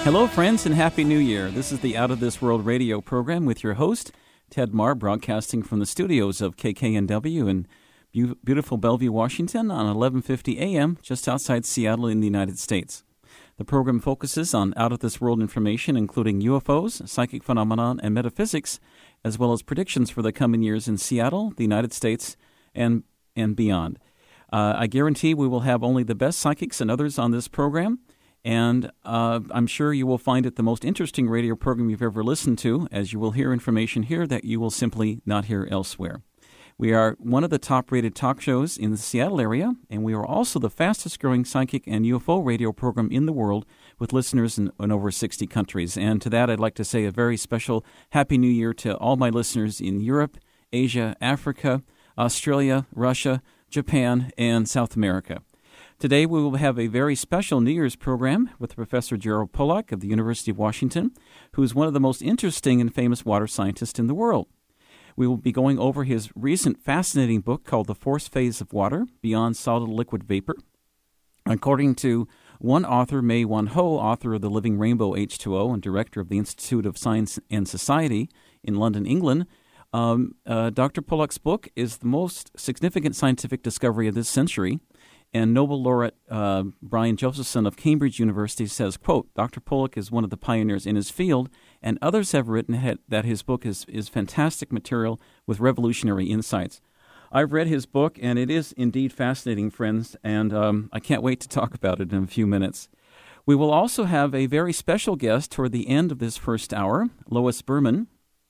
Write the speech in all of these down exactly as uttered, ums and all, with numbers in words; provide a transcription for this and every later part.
Hello, friends, and Happy New Year. This is the Out of This World radio program with your host, Ted Marr, broadcasting from the studios of K K N W in be- beautiful Bellevue, Washington, on eleven fifty a.m., just outside Seattle in the United States. The program focuses on out-of-this-world information, including U F Os, psychic phenomenon, and metaphysics, as well as predictions for the coming years in Seattle, the United States, and, and beyond. Uh, I guarantee we will have only the best psychics and others on this program, and uh, I'm sure you will find it the most interesting radio program you've ever listened to, as you will hear information here that you will simply not hear elsewhere. We are one of the top-rated talk shows in the Seattle area, and we are also the fastest-growing psychic and U F O radio program in the world, with listeners in, in over sixty countries. And to that, I'd like to say a very special Happy New Year to all my listeners in Europe, Asia, Africa, Australia, Russia, Japan, and South America. Today, we will have a very special New Year's program with Professor Gerald Pollack of the University of Washington, who is one of the most interesting and famous water scientists in the world. We will be going over his recent fascinating book called The Fourth Phase of Water, Beyond Solid Liquid Vapor. According to one author, May Wan Ho, author of The Living Rainbow H two O and director of the Institute of Science and Society in London, England, um, uh, Doctor Pollack's book is the most significant scientific discovery of this century. And Nobel laureate uh, Brian Josephson of Cambridge University says, quote, Doctor Pollack is one of the pioneers in his field, and others have written ha- that his book is, is fantastic material with revolutionary insights. I've read his book, and it is indeed fascinating, friends, and um, I can't wait to talk about it in a few minutes. We will also have a very special guest toward the end of this first hour, Lois Berman,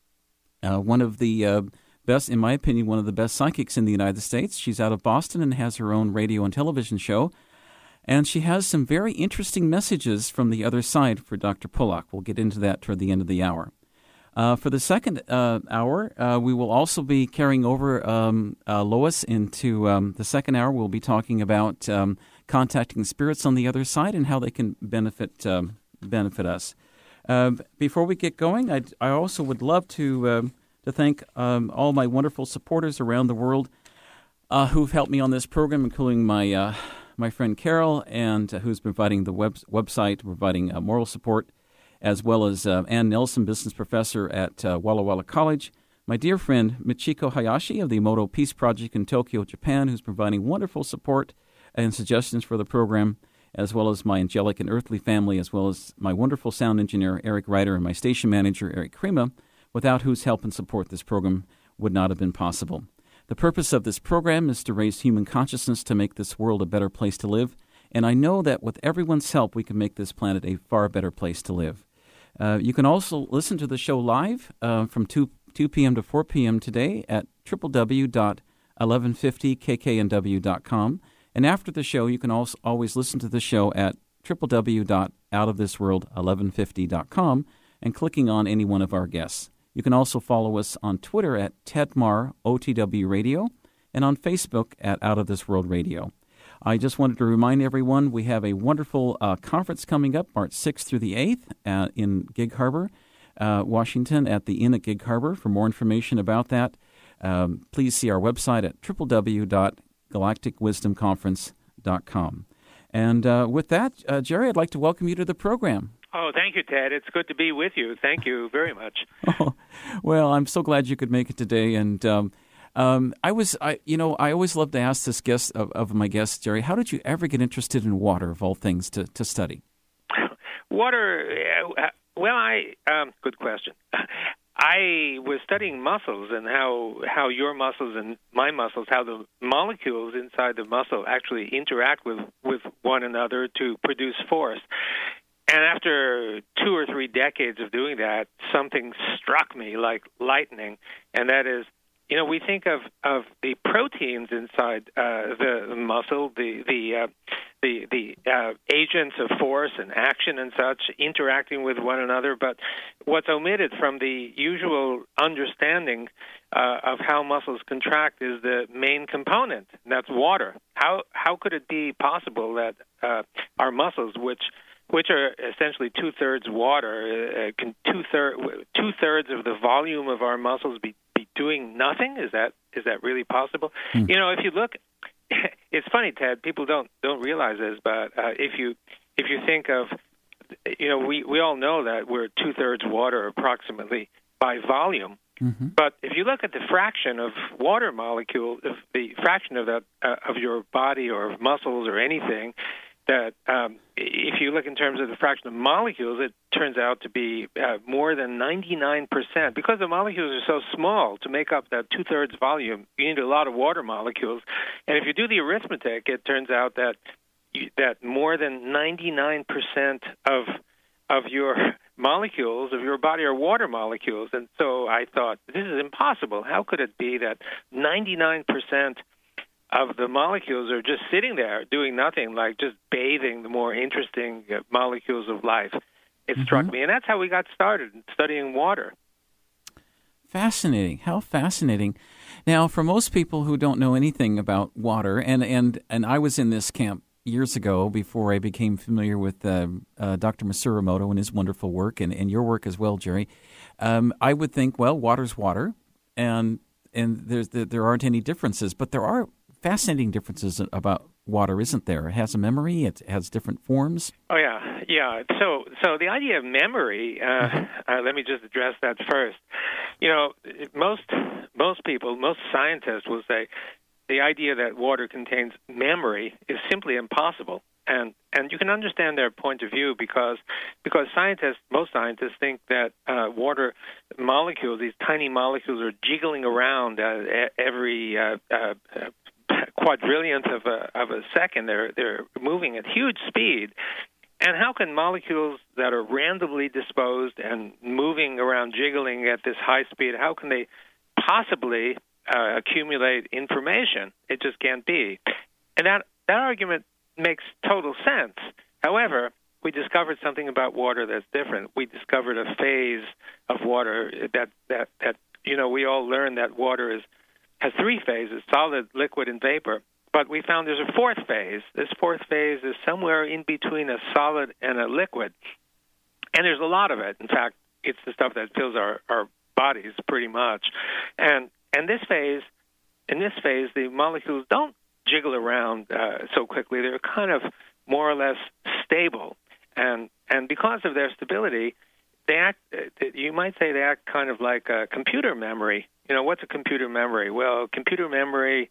uh, one of the uh, best, in my opinion, one of the best psychics in the United States. She's out of Boston and has her own radio and television show. And she has some very interesting messages from the other side for Doctor Pollack. We'll get into that toward the end of the hour. Uh, for the second uh, hour, uh, we will also be carrying over um, uh, Lois into um, the second hour. We'll be talking about um, contacting spirits on the other side and how they can benefit um, benefit us. Uh, before we get going, I'd, I also would love to... Uh, to thank um, all my wonderful supporters around the world uh, who've helped me on this program, including my uh, my friend Carol, and uh, who's providing the web- website, providing uh, moral support, as well as uh, Ann Nelson, business professor at uh, Walla Walla College, my dear friend Michiko Hayashi of the Emoto Peace Project in Tokyo, Japan, who's providing wonderful support and suggestions for the program, as well as my angelic and earthly family, as well as my wonderful sound engineer, Eric Ryder, and my station manager, Eric Krema, without whose help and support this program would not have been possible. The purpose of this program is to raise human consciousness to make this world a better place to live, and I know that with everyone's help, we can make this planet a far better place to live. Uh, you can also listen to the show live uh, from two p.m. to four p.m. today at w w w dot eleven fifty k k n w dot com, and after the show, you can also always listen to the show at w w w dot out of this world eleven fifty dot com and clicking on any one of our guests. You can also follow us on Twitter at Ted Marr O T W Radio and on Facebook at Out of This World Radio. I just wanted to remind everyone we have a wonderful uh, conference coming up March sixth through the eighth uh, in Gig Harbor, uh, Washington at the Inn at Gig Harbor. For more information about that, um, please see our website at w w w dot galactic wisdom conference dot com. And uh, with that, uh, Jerry, I'd like to welcome you to the program. Oh, thank you, Ted. It's good to be with you. Thank you very much. Oh, well, I'm so glad you could make it today. And um, um, I was, I, you know, I always love to ask this guest of, of my guests, Jerry, how did you ever get interested in water, of all things, to, to study? Water, uh, well, I, um, good question. I was studying muscles and how, how your muscles and my muscles, how the molecules inside the muscle actually interact with, with one another to produce force. And after two or three decades of doing that, something struck me like lightning, and that is, you know, we think of, of the proteins inside uh, the muscle, the the uh, the, the uh, agents of force and action and such interacting with one another, but what's omitted from the usual understanding uh, of how muscles contract is the main component, and that's water. How how could it be possible that uh, our muscles, which which are essentially two-thirds water, uh, can two-thirds two-thirds of the volume of our muscles be, be doing nothing? Is that is that really possible? Mm. You know, if you look, it's funny, Ted. People don't don't realize this, but uh, if you if you think of you know, we, we all know that we're two-thirds water approximately by volume. Mm-hmm. But if you look at the fraction of water molecule, if the fraction of that uh, of your body or muscles or anything, that um, if you look in terms of the fraction of molecules, it turns out to be uh, more than ninety-nine percent. Because the molecules are so small, to make up that two-thirds volume, you need a lot of water molecules. And if you do the arithmetic, it turns out that you, that more than ninety-nine percent of of your molecules of your body are water molecules. And so I thought, this is impossible. How could it be that ninety-nine percent of the molecules are just sitting there doing nothing, like just bathing the more interesting uh, molecules of life? It mm-hmm. struck me. And that's how we got started studying water. Fascinating. How fascinating. Now, for most people who don't know anything about water, and, and, and I was in this camp years ago before I became familiar with uh, uh, Doctor Masurumoto and his wonderful work, and, and your work as well, Jerry, um, I would think, well, water's water, and and there's there aren't any differences, but there are fascinating differences about water, isn't there? It has a memory. It has different forms. Oh, yeah. Yeah. So so the idea of memory, uh, mm-hmm. uh, let me just address that first. You know, most most people, most scientists will say the idea that water contains memory is simply impossible. And and you can understand their point of view because because scientists, most scientists think that uh, water molecules, these tiny molecules, are jiggling around uh, every uh, uh, quadrillionth of a of a second. They're they're moving at huge speed. And how can molecules that are randomly disposed and moving around, jiggling at this high speed, how can they possibly uh, accumulate information? It just can't be. And that that argument makes total sense. However, we discovered something about water that's different. We discovered a phase of water that that that you know we all learned that water is has three phases: solid, liquid, and vapor. But we found there's a fourth phase. This fourth phase is somewhere in between a solid and a liquid, and there's a lot of it. In fact, it's the stuff that fills our, our bodies pretty much. And and this phase, in this phase, the molecules don't jiggle around uh, so quickly. They're kind of more or less stable, and and because of their stability, they act. You might say they act kind of like a computer memory. You know, what's a computer memory? Well, computer memory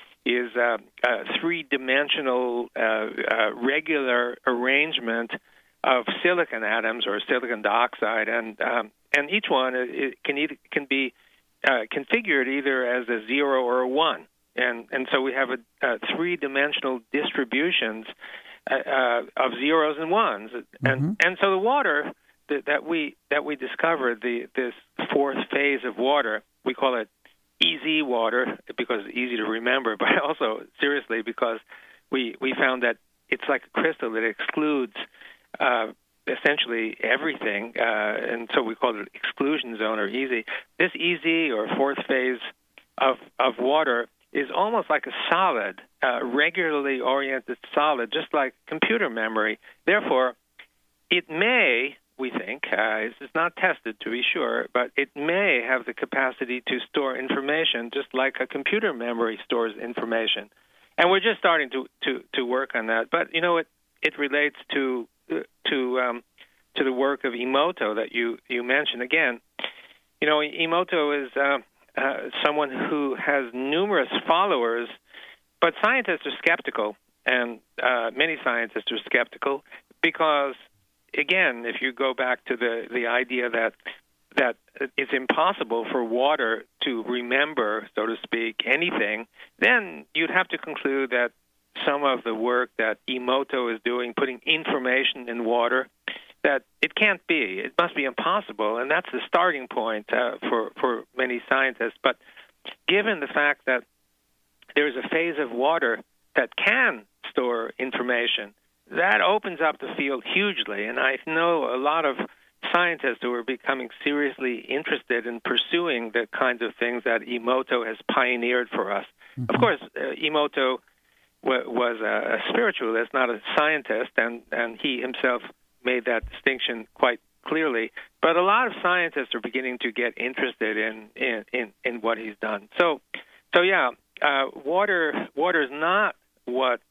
is uh, a three-dimensional uh, uh, regular arrangement of silicon atoms or silicon dioxide, and um, and each one it can either, can be uh, configured either as a zero or a one, and and so we have a, a three-dimensional distributions uh, uh, of zeros and ones, mm-hmm. and and so the water that, that we that we discovered, the this fourth phase of water, we call it easy water because it's easy to remember, but also seriously because we we found that it's like a crystal that excludes uh, essentially everything, uh, and so we call it exclusion zone or easy. This easy or fourth phase of of water is almost like a solid, uh, regularly oriented solid, just like computer memory. Therefore, it may, we think, uh, this is not tested to be sure, but it may have the capacity to store information just like a computer memory stores information. And we're just starting to, to, to work on that. But, you know, it, it relates to to um, to the work of Emoto that you, you mentioned. Again, you know, Emoto is uh, uh, someone who has numerous followers, but scientists are skeptical, and uh, many scientists are skeptical because, again, if you go back to the, the idea that that it's impossible for water to remember, so to speak, anything, then you'd have to conclude that some of the work that Emoto is doing, putting information in water, that it can't be. It must be impossible, and that's the starting point uh, for, for many scientists. But given the fact that there's a phase of water that can store information, that opens up the field hugely, and I know a lot of scientists who are becoming seriously interested in pursuing the kinds of things that Emoto has pioneered for us. Mm-hmm. Of course, uh, Emoto w- was a, a spiritualist, not a scientist, and, and he himself made that distinction quite clearly. But a lot of scientists are beginning to get interested in, in, in, in what he's done. So, so yeah, uh, water water is not what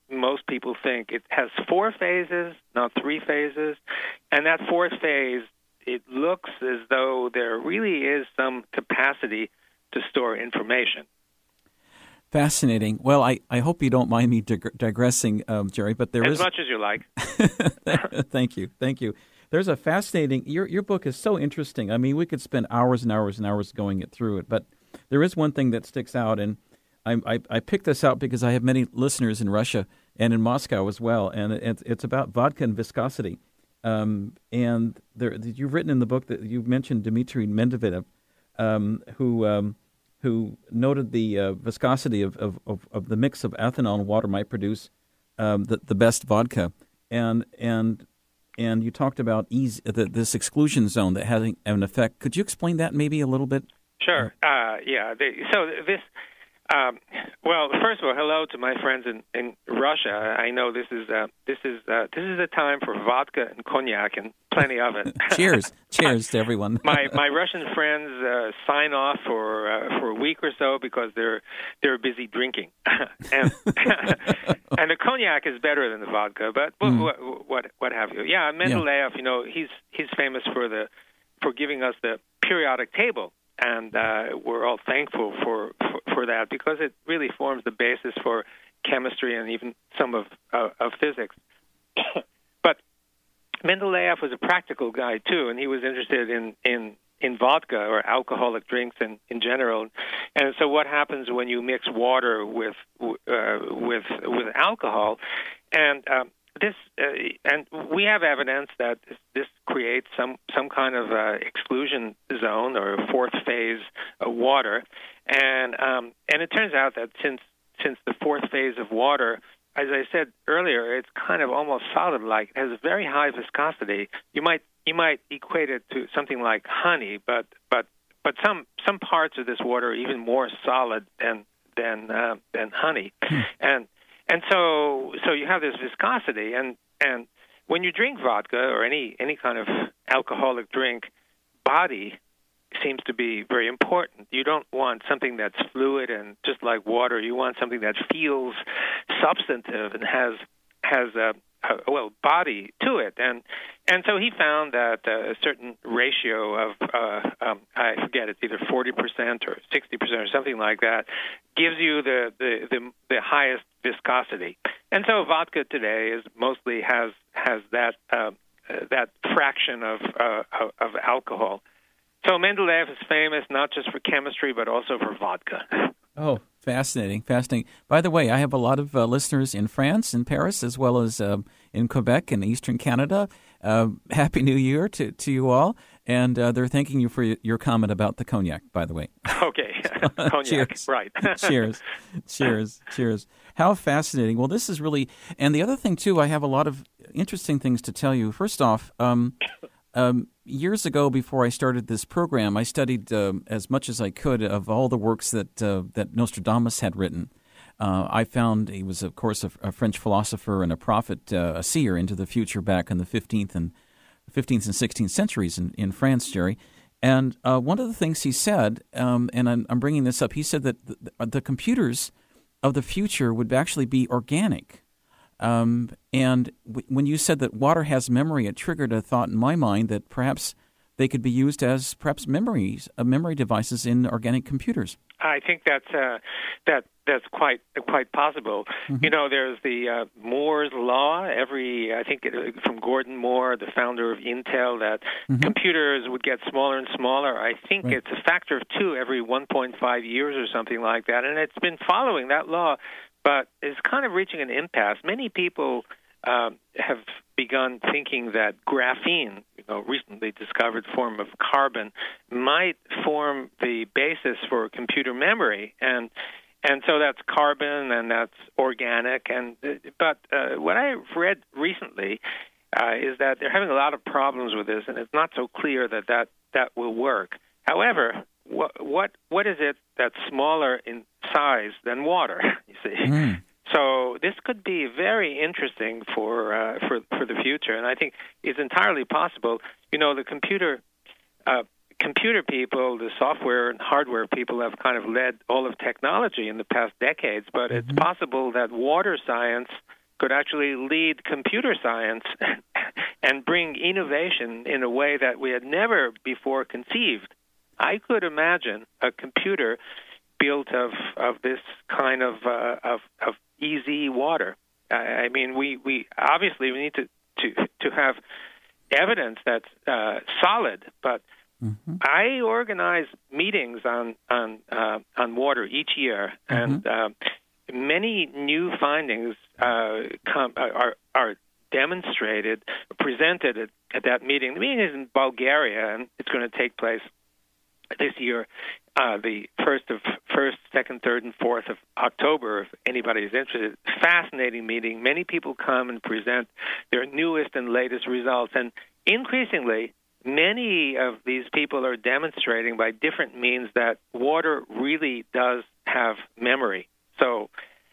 most people think. It has four phases, not three phases, and that fourth phase, it looks as though there really is some capacity to store information. Fascinating. Well, I, I hope you don't mind me dig- digressing, um, Jerry, but there as is... As much as you like. Thank you. Thank you. There's a fascinating... Your your book is so interesting. I mean, we could spend hours and hours and hours going it through it, but there is one thing that sticks out, and I, I, I picked this out because I have many listeners in Russia and in Moscow as well, and it, it's about vodka and viscosity. Um, and there, you've written in the book that you mentioned Dmitry Medvedev, um, who... Um, who noted the uh, viscosity of, of, of, of the mix of ethanol and water might produce um, the, the best vodka. And and and you talked about ease, the, this exclusion zone that has an effect. Could you explain that maybe a little bit? Sure. Uh, yeah. They, so this, um, well, first of all, hello to my friends in, in Russia. I know this is uh, this is uh, this is a time for vodka and cognac and plenty of it. Cheers, cheers to everyone. my my Russian friends uh, sign off for uh, for a week or so because they're they're busy drinking, and and the cognac is better than the vodka. But mm. what, what what have you? Yeah, Mendeleev. Yeah. You know, he's he's famous for the for giving us the periodic table. And uh, we're all thankful for, for, for that because it really forms the basis for chemistry and even some of, uh, of physics. But Mendeleev was a practical guy, too, and he was interested in, in, in vodka or alcoholic drinks in, in general. And so what happens when you mix water with, uh, with, with alcohol? And um, This uh, and we have evidence that this, this creates some some kind of uh, exclusion zone or fourth phase of water, and um, and it turns out that since since the fourth phase of water, as I said earlier, it's kind of almost solid-like. It has a very high viscosity. You might you might equate it to something like honey, but but but some some parts of this water are even more solid than than uh, than honey, and. And so, so you have this viscosity, and, and when you drink vodka or any, any kind of alcoholic drink, body seems to be very important. You don't want something that's fluid and just like water. You want something that feels substantive and has has a, a well body to it. And and so he found that a certain ratio of uh, um, I forget it's either forty percent or sixty percent or something like that gives you the the, the, the highest viscosity. And so vodka today is mostly has has that uh, that fraction of uh, of alcohol. So Mendeleev is famous not just for chemistry but also for vodka. Oh, fascinating, fascinating. By the way, I have a lot of uh, listeners in France, in Paris, as well as uh, in Quebec and Eastern Canada. Uh, Happy New Year to, to you all. And uh, they're thanking you for your, your comment about the cognac, by the way. Okay. Cognac, cheers. Right. cheers. Cheers. Cheers. How fascinating. Well, this is really, and the other thing, too, I have a lot of interesting things to tell you. First off, um, um, years ago, before I started this program, I studied uh, as much as I could of all the works that uh, that Nostradamus had written. Uh, I found he was, of course, a, a French philosopher and a prophet, uh, a seer into the future back in the fifteenth and fifteenth and sixteenth centuries in, in France, Jerry. And uh, one of the things he said, um, and I'm, I'm bringing this up, he said that the, the computers of the future would actually be organic. Um, and w- when you said that water has memory, it triggered a thought in my mind that perhaps they could be used as perhaps memories, uh, memory devices in organic computers. I think that's uh, that that's quite quite possible. Mm-hmm. You know, there's the uh, Moore's law. Every I think it, from Gordon Moore, the founder of Intel, that mm-hmm. computers would get smaller and smaller. I think right. it's a factor of two every one point five years or something like that, and it's been following that law. But it's kind of reaching an impasse. Many people uh, have begun thinking that graphene, you know, recently discovered form of carbon, might form the basis for computer memory, and and so that's carbon and that's organic. And but uh, what I've read recently uh, is that they're having a lot of problems with this, and it's not so clear that that, that will work. However, what what what is it that's smaller in size than water? You see, mm. so this could be very interesting for uh, for for the future, and I think it's entirely possible. You know, the computer uh, computer people, the software and hardware people have kind of led all of technology in the past decades, but mm-hmm. it's possible that water science could actually lead computer science and bring innovation in a way that we had never before conceived. I could imagine a computer built of of this kind of uh, of of easy water. I, I mean, we, we obviously we need to, to, to have evidence that's uh, solid, but mm-hmm. I organize meetings on on uh, on water each year, mm-hmm. and uh, many new findings uh, come, are are demonstrated, presented at, at that meeting. The meeting is in Bulgaria, and it's going to take place this year, uh, the first of first, second, third, and fourth of October. If anybody is interested, fascinating meeting. Many people come and present their newest and latest results, and increasingly, many of these people are demonstrating by different means that water really does have memory. So,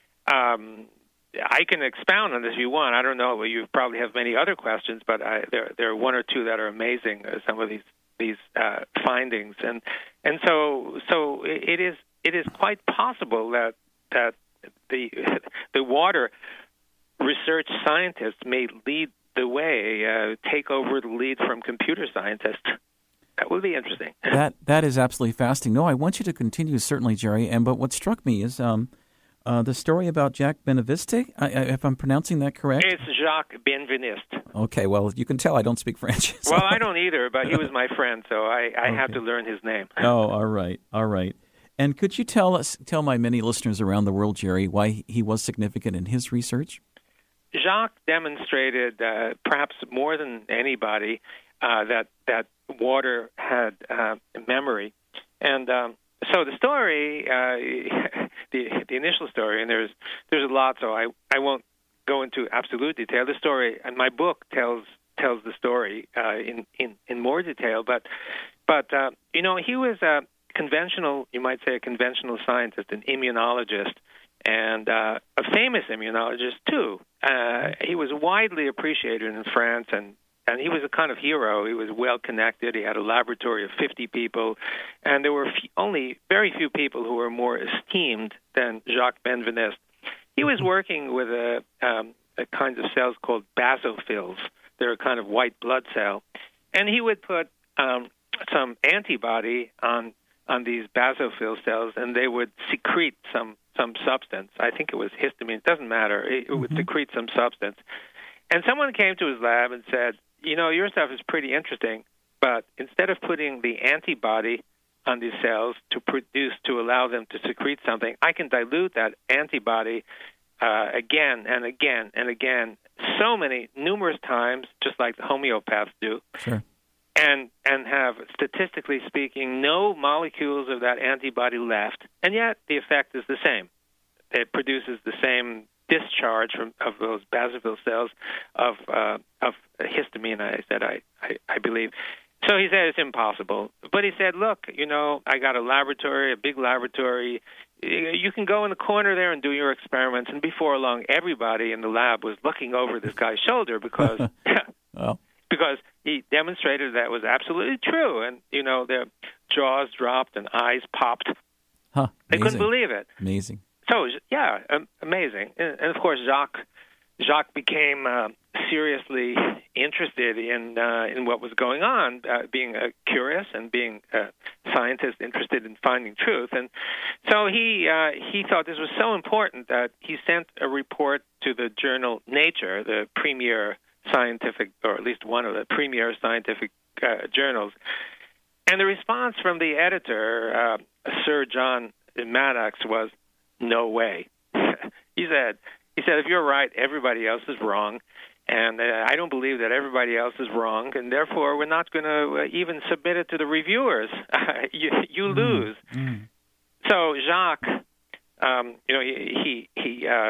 um, I can expound on this if you want. I don't know. You probably have many other questions, but I, there there are one or two that are amazing. Uh, some of these. these uh, findings, and and so so it is it is quite possible that that the the water research scientists may lead the way, uh, take over the lead from computer scientists. That would be interesting. That that is absolutely fascinating. No, I want you to continue, certainly, Jerry. And but what struck me is um, uh, the story about Jacques Benveniste. I, I, if I'm pronouncing that correct, it's Jacques Benveniste. Okay, well, you can tell I don't speak French. So. Well, I don't either, but he was my friend, so I, I okay. have to learn his name. Oh, all right, all right. And could you tell us, tell my many listeners around the world, Jerry, why he was significant in his research? Jacques demonstrated, uh, perhaps more than anybody, uh, that that water had uh, memory, and um, so the story, uh, the the initial story, and there's there's a lot, so I I won't go into absolute detail. The story, and my book tells tells the story uh, in, in in more detail. But but uh, you know, he was a conventional, you might say, a conventional scientist, an immunologist, and uh, a famous immunologist too. Uh, he was widely appreciated in France, and and he was a kind of hero. He was well connected. He had a laboratory of fifty people, and there were few, only very few people who were more esteemed than Jacques Benveniste. He was working with a, um, a kinds of cells called basophils. They're a kind of white blood cell. And he would put um, some antibody on on these basophil cells, and they would secrete some, some substance. I think it was histamine. It doesn't matter. It, it would mm-hmm. secrete some substance. And someone came to his lab and said, you know, your stuff is pretty interesting, but instead of putting the antibody on these cells to produce, to allow them to secrete something, I can dilute that antibody uh, again and again and again, so many, numerous times, just like the homeopaths do, sure. and and have, statistically speaking, no molecules of that antibody left, and yet the effect is the same. It produces the same discharge from of those basophil cells of uh, of histamine. I said, I, I, I believe. So he said it's impossible. But he said, look, you know, I got a laboratory, a big laboratory. You can go in the corner there and do your experiments. And before long, everybody in the lab was looking over this guy's shoulder because well. because he demonstrated that was absolutely true. And, you know, their jaws dropped and eyes popped. Huh, they couldn't believe it. Amazing. So, yeah, um, amazing. And, and, of course, Jacques Jacques became uh, seriously interested in uh, in what was going on, uh, being uh, curious and being a scientist interested in finding truth. And so he uh, he thought this was so important that he sent a report to the journal Nature, the premier scientific, or at least one of the premier scientific uh, journals. And the response from the editor, uh, Sir John Maddox, was, no way. he said, he said, if you're right, everybody else is wrong. And uh, I don't believe that everybody else is wrong, and therefore we're not going to uh, even submit it to the reviewers. you you mm. lose. Mm. So Jacques, um, you know, he he, he uh,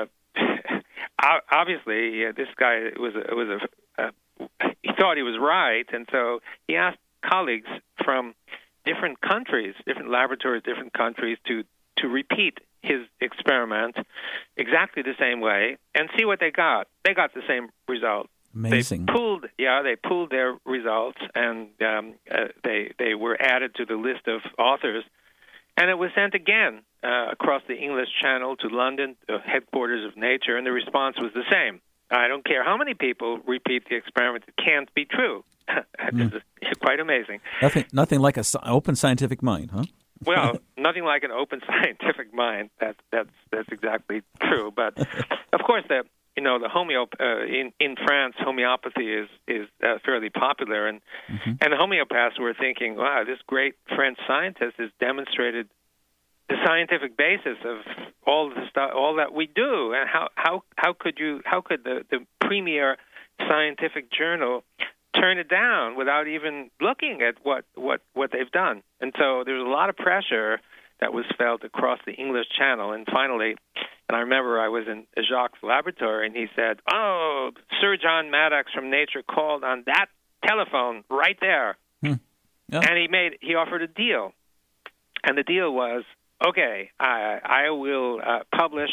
obviously uh, this guy was a, was a uh, he thought he was right, and so he asked colleagues from different countries, different laboratories, different countries to to repeat his experiment exactly the same way and see what they got. They got the same result. Amazing. They pooled, yeah, they pooled their results, and um, uh, they they were added to the list of authors, and it was sent again uh, across the English Channel to London, the headquarters of Nature, and the response was the same. I don't care how many people repeat the experiment; it can't be true. This mm. is quite amazing. Nothing, nothing like an open scientific mind, huh? Well, nothing like an open scientific mind. That's that's that's exactly true. But of course, the you know the homeo uh, in in France, homeopathy is is uh, fairly popular, and mm-hmm. and the homeopaths were thinking, wow, this great French scientist has demonstrated the scientific basis of all the stuff, all that we do, and how how how could you how could the the premier scientific journal turn it down without even looking at what, what, what they've done? And so there was a lot of pressure that was felt across the English Channel. And finally, and I remember I was in Jacques' laboratory, and he said, oh, Sir John Maddox from Nature called on that telephone right there. Hmm. Yeah. And he made he offered a deal. And the deal was, okay, I, I will uh, publish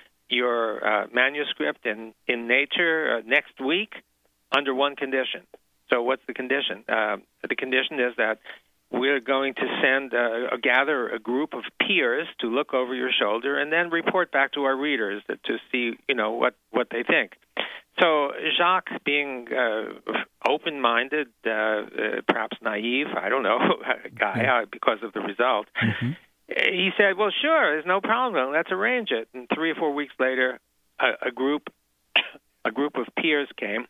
your uh, manuscript in, in Nature uh, next week under one condition. So what's the condition? Uh, the condition is that we're going to send uh, a gather a group of peers to look over your shoulder and then report back to our readers to see, you know, what, what they think. So Jacques, being uh, open-minded, uh, uh, perhaps naive, I don't know, guy uh, because of the result, mm-hmm. he said, "Well, sure, there's no problem. Let's arrange it." And three or four weeks later, a, a group, a group of peers came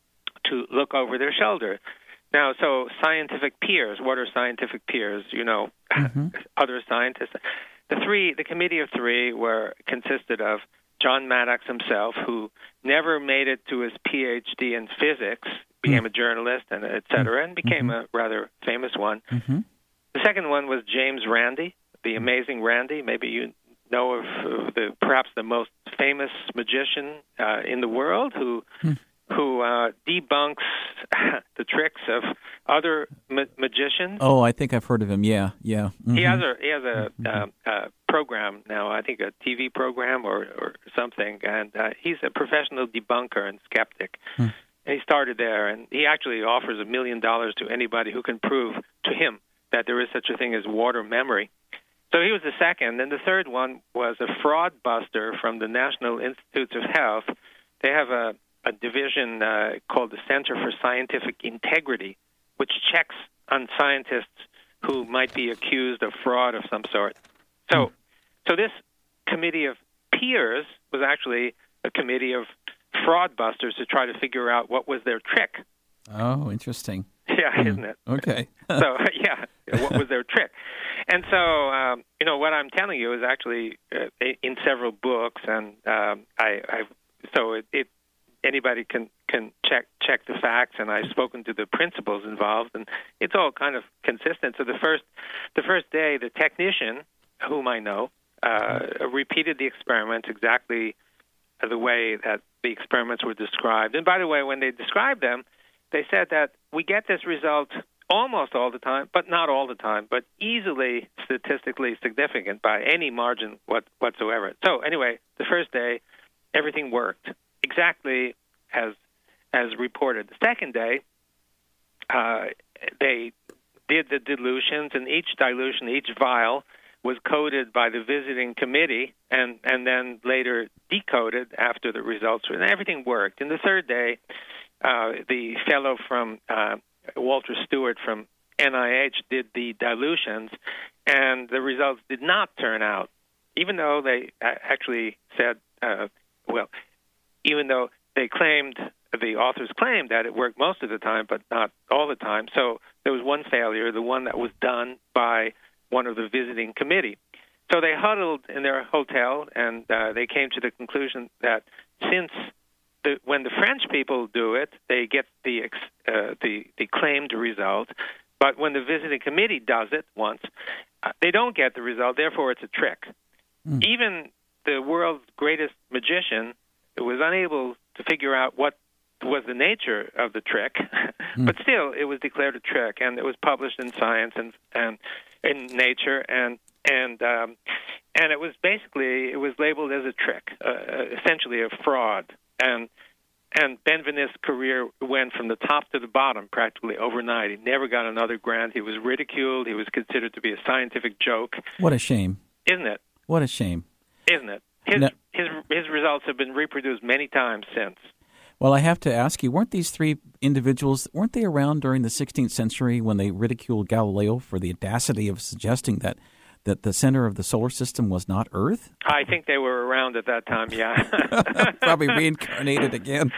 to look over their shoulder. Now, so scientific peers, what are scientific peers? You know, mm-hmm. other scientists. The three, the committee of three were consisted of John Maddox himself, who never made it to his P H D in physics, became mm-hmm. a journalist, and et cetera, and became mm-hmm. a rather famous one. Mm-hmm. The second one was James Randi, the amazing Randi. Maybe you know of uh, the perhaps the most famous magician uh, in the world, who mm-hmm. who uh, debunks the tricks of other ma- magicians. Oh, I think I've heard of him. Yeah, yeah. Mm-hmm. He has a he has a, mm-hmm. uh, uh, program now. I think a T V program or, or something, and uh, he's a professional debunker and skeptic. Mm. And he started there, and he actually offers a million dollars to anybody who can prove to him that there is such a thing as water memory. So he was the second, and the third one was a fraud buster from the National Institutes of Health. They have a a division uh, called the Center for Scientific Integrity, which checks on scientists who might be accused of fraud of some sort. So, mm. so this committee of peers was actually a committee of fraud busters to try to figure out what was their trick. Oh, interesting. Yeah, mm. isn't it? Okay. so, yeah, what was their trick? And so, um, you know, what I'm telling you is actually uh, in several books, and um, I, I've, so it, it anybody can, can check check the facts, and I've spoken to the principals involved, and it's all kind of consistent. So the first the first day, the technician, whom I know, uh, repeated the experiments exactly the way that the experiments were described. And by the way, when they described them, they said that we get this result almost all the time, but not all the time, but easily statistically significant by any margin what, whatsoever. So anyway, the first day, everything worked exactly as as reported. The second day, uh, they did the dilutions, and each dilution, each vial, was coded by the visiting committee and, and then later decoded after the results were, and everything worked. And the third day, uh, the fellow from uh, Walter Stewart from N I H did the dilutions, and the results did not turn out, even though they actually said, uh, well, even though they claimed, the authors claimed that it worked most of the time, but not all the time. So there was one failure, the one that was done by one of the visiting committee. So they huddled in their hotel, and uh, they came to the conclusion that since the, when the French people do it, they get the, uh, the the claimed result, but when the visiting committee does it once, uh, they don't get the result. Therefore, it's a trick. Mm. Even the world's greatest magician was unable to figure out what was the nature of the trick, mm. but still, it was declared a trick, and it was published in Science and and in Nature, and and um, and it was basically it was labeled as a trick, uh, essentially a fraud, and and Benvenist's career went from the top to the bottom practically overnight. He never got another grant. He was ridiculed. He was considered to be a scientific joke. What a shame! Isn't it? What a shame! Isn't it? His no. his his results have been reproduced many times since. Well, I have to ask you, weren't these three individuals, weren't they around during the sixteenth century when they ridiculed Galileo for the audacity of suggesting that, that the center of the solar system was not Earth? I think they were around at that time, yeah. Probably reincarnated again.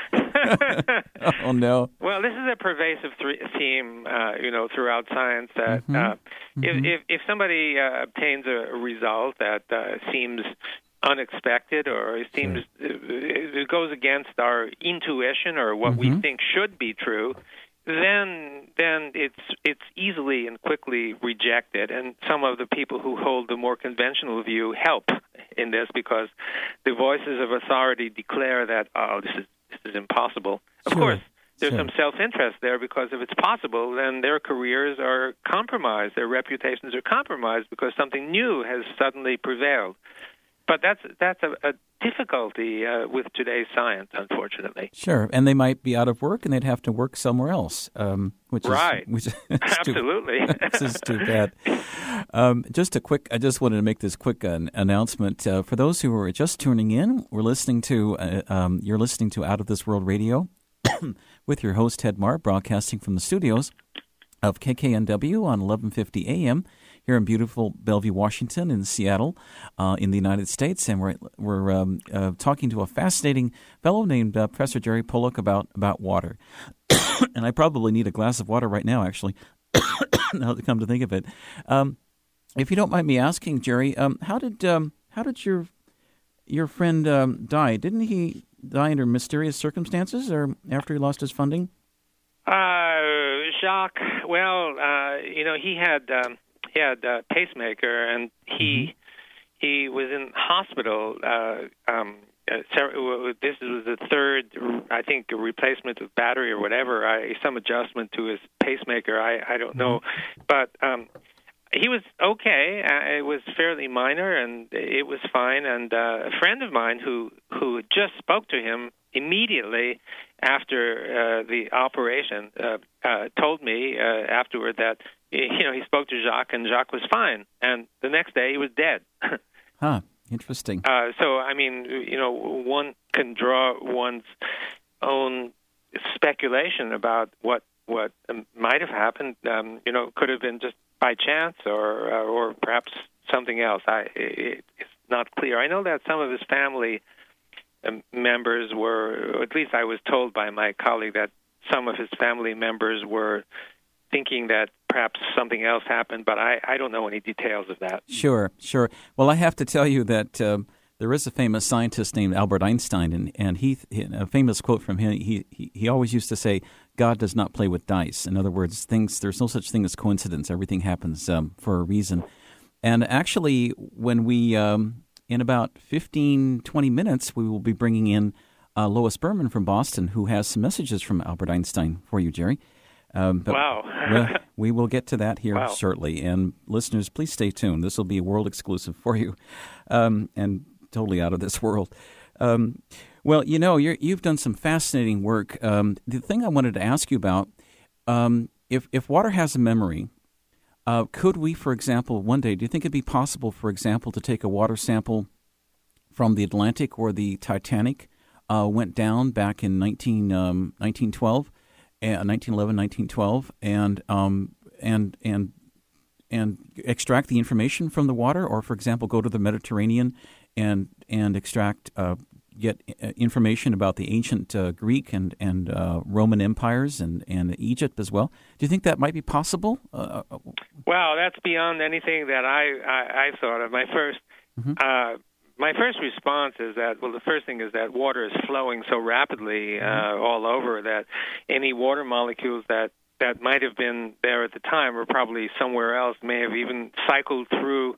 Oh, no. Well, this is a pervasive th- theme, uh, you know, throughout science. That Mm-hmm. uh, Mm-hmm. if, if if somebody uh, obtains a result that uh, seems unexpected, or it seems sure. it goes against our intuition or what mm-hmm. we think should be true, then then it's it's easily and quickly rejected. And some of the people who hold the more conventional view help in this, because the voices of authority declare that, oh, this is this is impossible. Of sure. course, there's sure. some self-interest there, because if it's possible, then their careers are compromised, their reputations are compromised, because something new has suddenly prevailed. But that's that's a, a difficulty uh, with today's science, unfortunately. Sure, and they might be out of work, and they'd have to work somewhere else, um, which is right. which is Absolutely. Too, this is too bad. Um, just a quick, I just wanted to make this quick uh, announcement uh, for those who are just tuning in. We're listening to uh, um, you're listening to Out of This World Radio with your host Ted Marr, broadcasting from the studios of K K N W on eleven fifty A M. Here in beautiful Bellevue, Washington, in Seattle, uh, in the United States, and we're we're um, uh, talking to a fascinating fellow named uh, Professor Jerry Pollack about about water. And I probably need a glass of water right now, actually. Now to come to think of it, um, if you don't mind me asking, Jerry, um, how did um, how did your your friend um, die? Didn't he die under mysterious circumstances, or after he lost his funding? Uh, Jacques. Well, uh, you know, he had. Um, He had a pacemaker, and he mm-hmm. he was in hospital. Uh, um, uh, this was the third, I think, a replacement of battery or whatever, I, some adjustment to his pacemaker. I, I don't know, but um, he was okay. Uh, it was fairly minor, and it was fine. And uh, a friend of mine who who just spoke to him immediately after uh, the operation uh, uh, told me uh, afterward that, you know, he spoke to Jacques, and Jacques was fine. And the next day, he was dead. Huh. Interesting. Uh, so, I mean, you know, one can draw one's own speculation about what what um, might have happened. Um, you know, could have been just by chance, or uh, or perhaps something else. I it, it's not clear. I know that some of his family um, members were, or at least I was told by my colleague, that some of his family members were thinking that perhaps something else happened, but I, I don't know any details of that. Sure, sure. Well, I have to tell you that um, there is a famous scientist named Albert Einstein, and, and he, a famous quote from him, he, he he always used to say, God does not play with dice. In other words, things there's no such thing as coincidence. Everything happens um, for a reason. And actually, when we, um, in about fifteen, twenty minutes, we will be bringing in uh, Lois Berman from Boston, who has some messages from Albert Einstein for you, Jerry. Um, but wow. well, we will get to that here wow. shortly. And listeners, please stay tuned. This will be a world exclusive for you, um, and totally out of this world. Um, well, you know, you're, you've done some fascinating work. Um, the thing I wanted to ask you about, um, if, if water has a memory, uh, could we, for example, one day, do you think it'd be possible, for example, to take a water sample from the Atlantic or the Titanic, uh, went down back in nineteen, um, nineteen twelve, Uh, nineteen eleven, nineteen twelve, and um, and and and extract the information from the water, or, for example, go to the Mediterranean and and extract uh, get information about the ancient uh, Greek and and uh, Roman empires and, and Egypt as well. Do you think that might be possible? Uh, well, that's beyond anything that I I, I thought of. My first. Mm-hmm. Uh, My first response is that, well, the first thing is that water is flowing so rapidly uh, all over that any water molecules that, that might have been there at the time or probably somewhere else may have even cycled through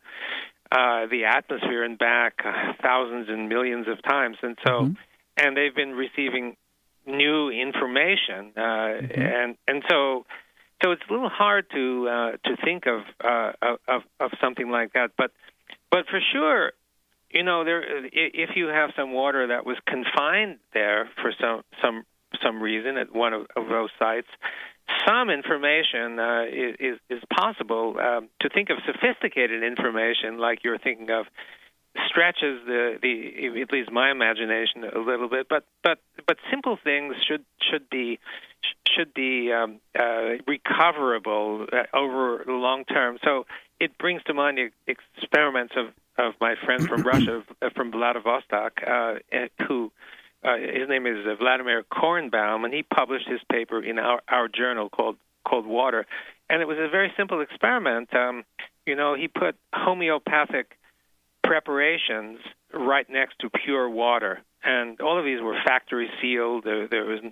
uh, the atmosphere and back uh, thousands and millions of times. And so, mm-hmm. and they've been receiving new information. Uh, mm-hmm. And and so so it's a little hard to uh, to think of, uh, of of something like that. But But for sure, You know, there. If you have some water that was confined there for some some some reason at one of, of those sites, some information uh, is is possible. Um, to think of sophisticated information like you're thinking of stretches the, the at least my imagination a little bit. But but but simple things should should be should be um, uh, recoverable uh, over the long term. So it brings to mind the experiments of, of my friend from Russia, from Vladivostok, uh, who uh, his name is Vladimir Kornbaum, and he published his paper in our, our journal called called Water. And it was a very simple experiment. Um, you know, he put homeopathic preparations right next to pure water, and all of these were factory sealed. There, there was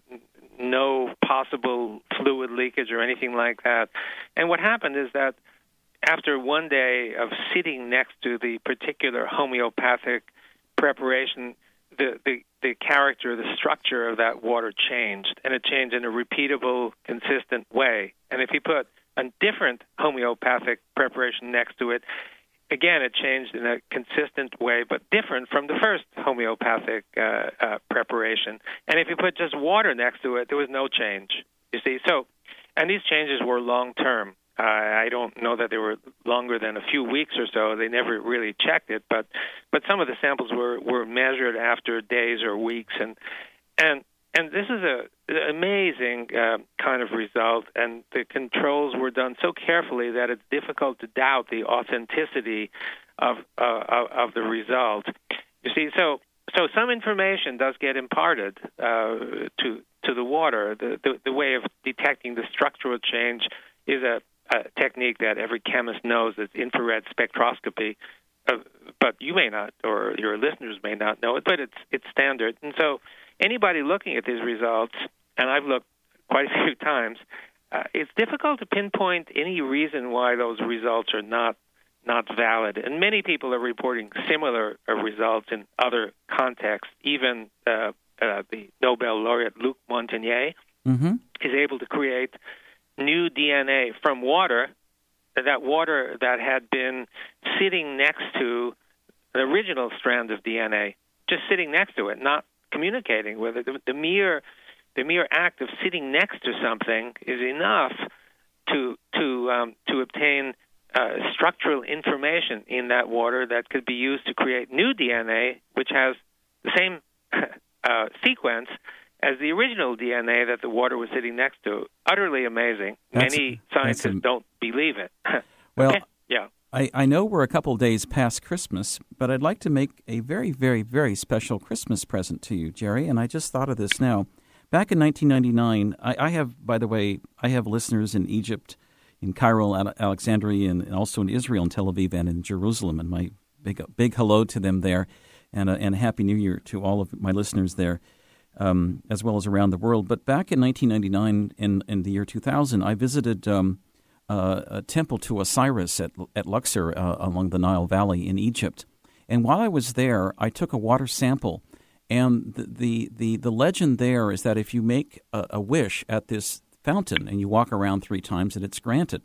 no possible fluid leakage or anything like that. And what happened is that after one day of sitting next to the particular homeopathic preparation, the, the, the character, the structure of that water changed, and it changed in a repeatable, consistent way. And if you put a different homeopathic preparation next to it, again, it changed in a consistent way, but different from the first homeopathic uh, uh, preparation. And if you put just water next to it, there was no change, you see. So, and these changes were long-term. Uh, I don't know that they were longer than a few weeks or so. They never really checked it, but but some of the samples were, were measured after days or weeks, and and and this is a an amazing uh, kind of result. And the controls were done so carefully that it's difficult to doubt the authenticity of uh, of, of the result. You see, so so some information does get imparted uh, to to the water. The, the the way of detecting the structural change is a a technique that every chemist knows. It's infrared spectroscopy, uh, but you may not, or your listeners may not know it, but it's it's standard. And so anybody looking at these results, and I've looked quite a few times, uh, it's difficult to pinpoint any reason why those results are not not valid. And many people are reporting similar uh, results in other contexts. Even uh, uh, the Nobel laureate Luc Montagnier mm-hmm. is able to create new D N A from water, that water that had been sitting next to the original strand of D N A, just sitting next to it, not communicating with it. The, the mere the mere act of sitting next to something is enough to to um, to obtain uh, structural information in that water that could be used to create new D N A, which has the same uh, sequence as the original D N A that the water was sitting next to. Utterly amazing. That's, Many scientists a, don't believe it. Well, okay? yeah. I, I know we're a couple of days past Christmas, but I'd like to make a very, very, very special Christmas present to you, Jerry, and I just thought of this now. Back in nineteen ninety-nine, I, I have, by the way, I have listeners in Egypt, in Cairo, Alexandria, and also in Israel, in Tel Aviv, and in Jerusalem, and my big big hello to them there, and a, and a Happy New Year to all of my listeners there. Um, as well as around the world. But back in nineteen ninety-nine, in, in the year two thousand, I visited um, uh, a temple to Osiris at, at Luxor uh, along the Nile Valley in Egypt. And while I was there, I took a water sample. And the, the, the, the legend there is that if you make a, a wish at this fountain and you walk around three times, that it's granted.